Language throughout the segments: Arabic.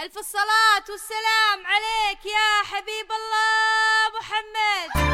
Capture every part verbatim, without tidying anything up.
ألف الصلاة والسلام عليك يا حبيب الله محمد.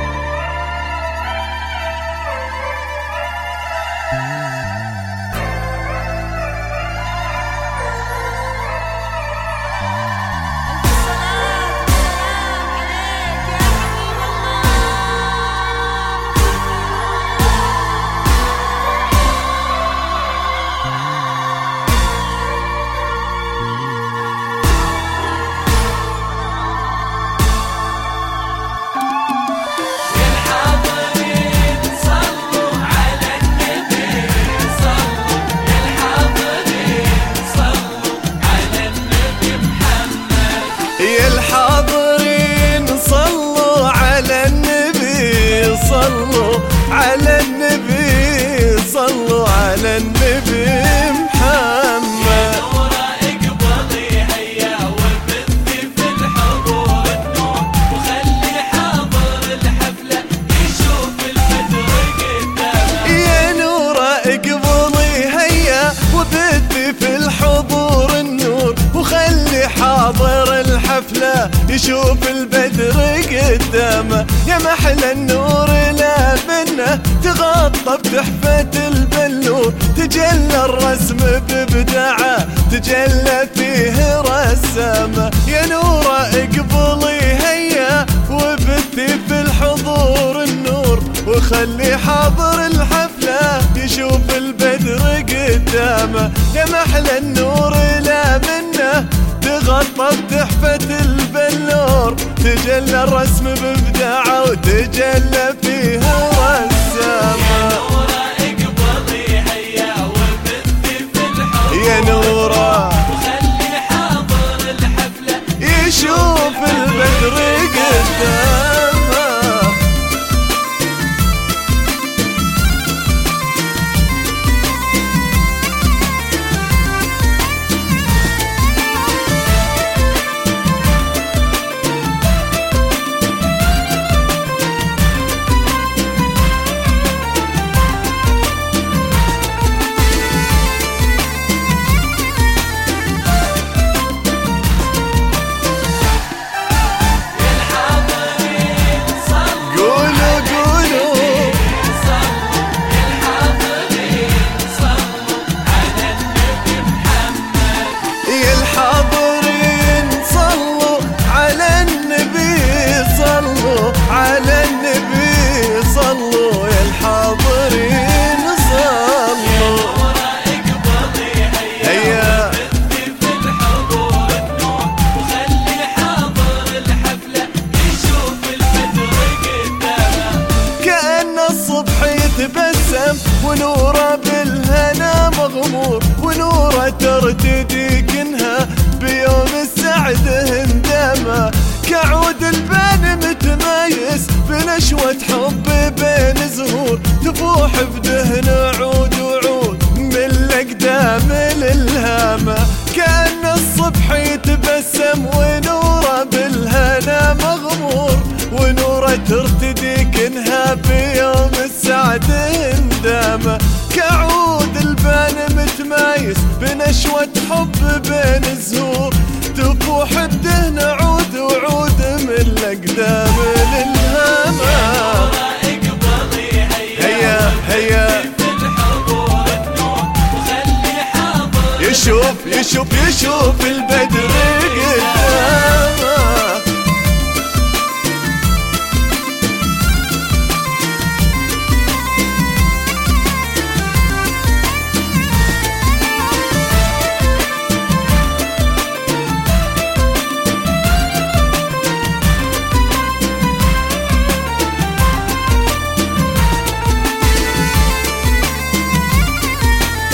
الحاضرين صلوا على النبي، صلوا على النبي، صلوا على النبي محمد. نوره اقبضي هيا وبثي في الحضور النور، وخلي حاضر الحفلة يشوف البدر قدامه. يا نوره اقبضي هيا وبثي في الحضور النور، وخلي حاضر الحفلة يشوف البدر قدامه. يا محلى النور لا منه تغطى بتحفة البلور، تجلى الرسم بابداعه تجلى فيه رسامه. يا نوره اقبلي هيا وبثي في الحضور النور، وخلي حاضر الحفلة يشوف البدر قدامه. يا محلى النور لا منه تغطى بتحفة البلور، تجلى الرسم بابداعه وتجلى فيه رسامه. نوره اقبضي هيا وبثي في الحضور، يا نوره وخلي حاضر الحفلة يشوف البدر قدامه. على النبي صلوا يا الحاضرين صلوا. نوره اقبضي هيا وبثي في الحضور النور، وخلي حاضر الحفلة يشوف البدر قدامه. كأن الصبح يتبسم ونوره بالهنا مغمور، ونوره ترتدي كنها بيوم السعد هندامه. كعود البان متمايز بنشوة حب بين زهور، تفوح بدهن عود وعود من الأقدام للهامة. كأن الصبح يتبسم ونوره بالهنا مغمور، ونوره ترتدي كنها بيوم السعد هندامه. كعود البان متمايز بنشوة حب بين الزهور، تفوح بدهن عود وعود من الأقدام للهامة. نوره اقبضي هيا هيا في الحضور النور، وخلي حاضر يشوف يشوف يشوف البدر قدامه.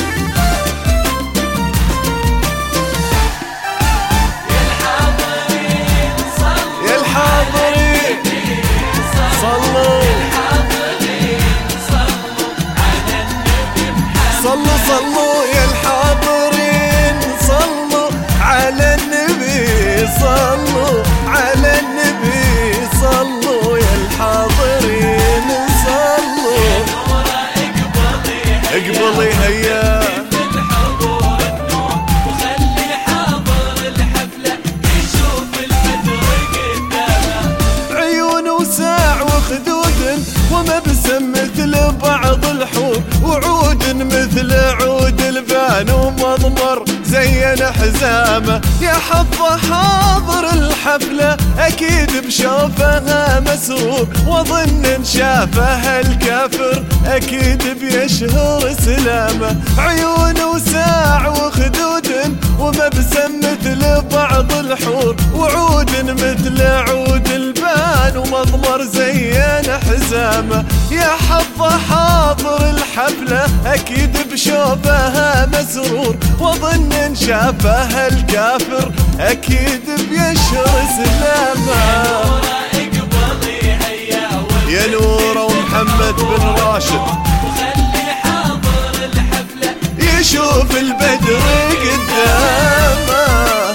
الحاضرين زين حزامه، يا حظه حاضر الحفلة أكيد بشوفها مسرور، وظن إن شافها الكافر أكيد بيشهر سلامه. عيون وساع وخدود ومبسم مثل بعض الحور، وعود مثل عود البان ومضمر زين حزامه، يا حظه حاضر الحفلة أكيد بشوفها مسرور، وظن إن شافها الكافر أكيد بيشهر سلامه. يا نورة ومحمد بن راشد وخلي حاضر الحفلة يشوف البدر قدامه.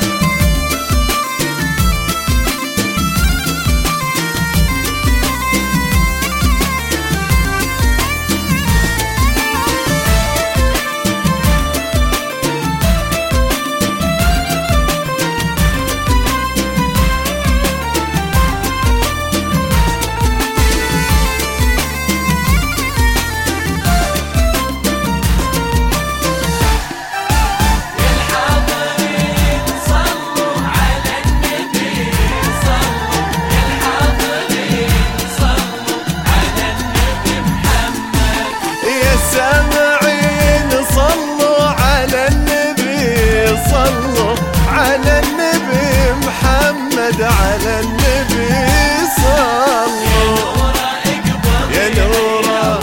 السامعين صلوا على النبي، صلوا على النبي محمد، على النبي صلوا. يا نورة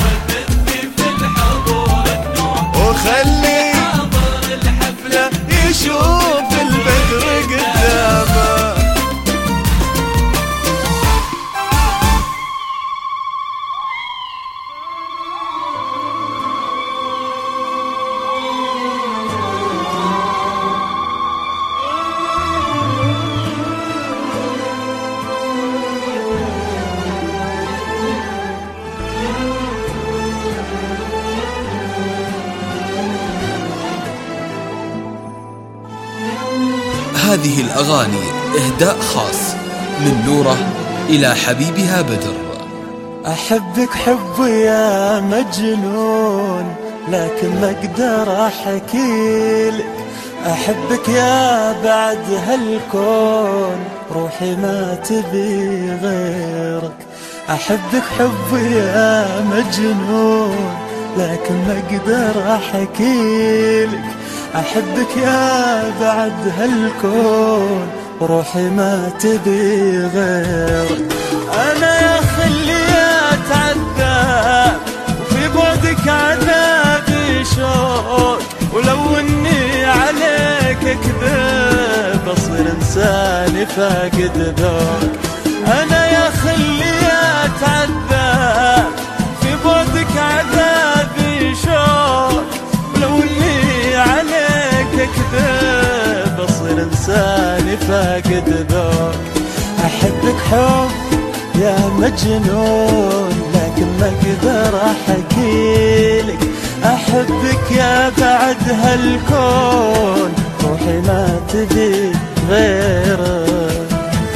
وخلي الحفلة يشوف البدر قدامه. هذه الأغاني إهداء خاص من نورة إلى حبيبها بدر. أحبك حب يا مجنون لكن ما أقدر أحكيلك، أحبك يا بعد هالكون روحي ما تبي غيرك. أحبك حب يا مجنون لكن ما أقدر أحكيلك، أحبك يا بعد هالكون روحي ما تبي غيرك. أنا يا خلي أتعذب وفي بعدك عذابي شوق، ولو إني عليك أكذب أصير إنساني فاقد ذوق. أنا يا خلي أتعذب في بعدك عذابي شوق، ولو إني عليك أكذب أصير إنساني فاقد ذوق. أحبك حب يا مجنون لكن ما أقدر أحكيلك، أحبك يا بعد هالكون روحي ما تبي غيرك.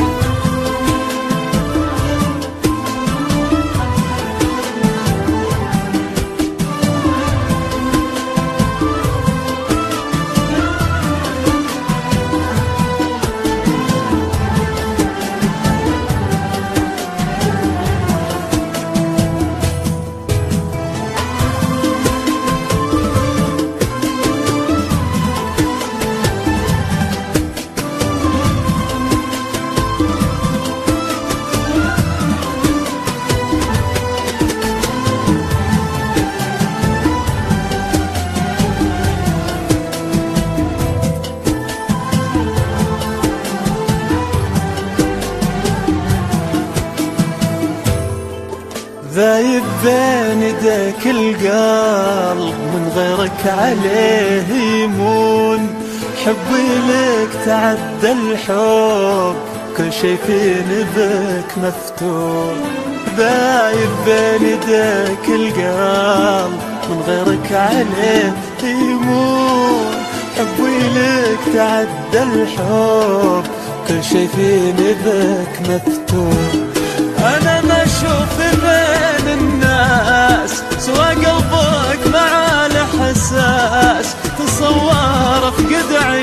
ذايب بين يديك القلب من غيرك عليه يمون، حبي لك تعدى الحب كل شي فيني بك مفتون. ذايب بين يديك القلب من غيرك عليه يمون، حبي لك تعدى الحب كل شي فيني بك مفتون. أنا ما أشوف بين الناس سوى قلبك مع الإحساس، تصور أفقد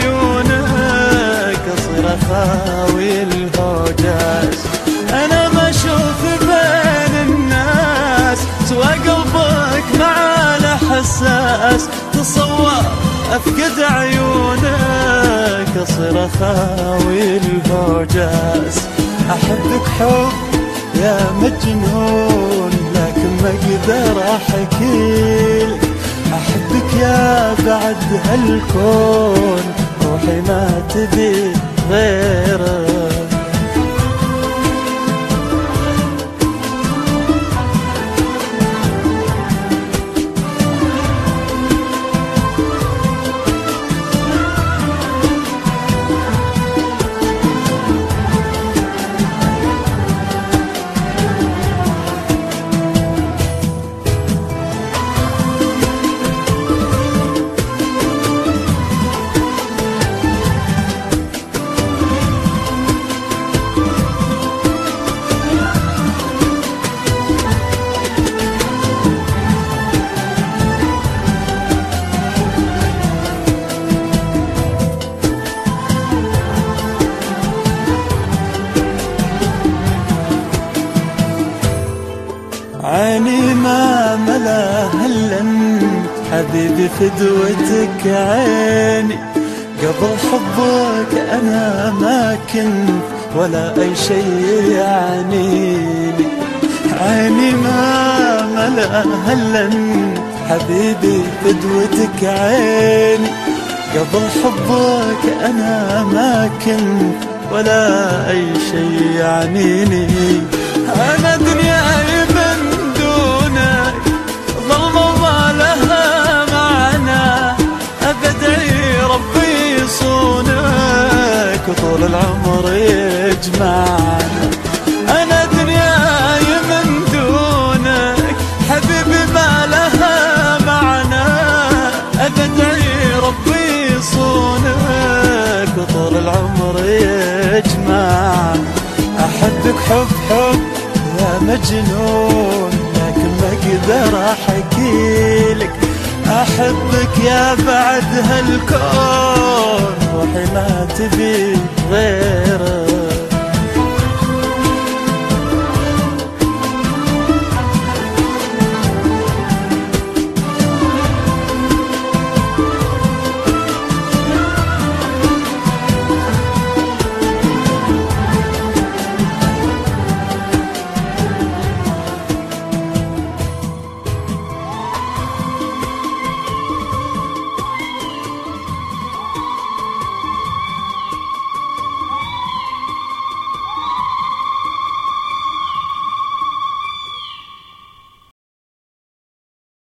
خاوي الهوجاس. أنا ما أشوف بين الناس سوى قلبك معانا حساس، تصور أفقد عيونك أصير خاوي الهوجاس. أحبك حب يا مجنون لكن ما أقدر أحكيلك، أحبك يا بعد هالكون روحي ما تبي غيرك. عيني ما ملاها الا انت حبيبي فدوتك عيني، قبل حبك انا ما كنت ولا اي شيء يعنيني. عيني ما ملاها الا انت حبيبي فدوتك عيني، قبل حبك انا ما كنت ولا اي شيء يعنيني. انا دنياي من دونك ظلمة وما لها معنى، أبدعي ربي يصونك وطول العمر يجمعنا. أنا دنياي من دونك حبيبي ما لها معنى، أبدعي ربي يصونك وطول العمر يجمعنا. أحبك حب حب يا مجنون لكن ما اقدر احكيلك، احبك يا بعد هالكون روحي ما تبي